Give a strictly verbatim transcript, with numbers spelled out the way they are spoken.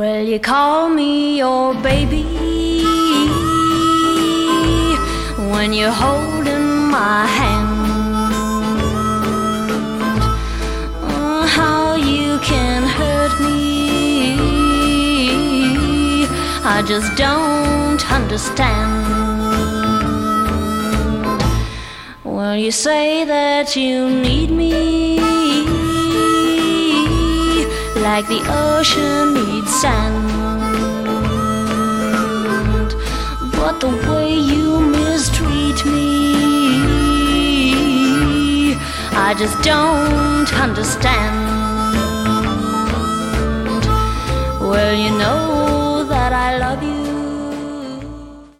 Well, you call me your baby when you're holding my hand. Oh, how you can hurt me, I just don't understand. Well, you say that you need me like the ocean needs sand, but the way you mistreat me, I just don't understand. Well, you know that I love you,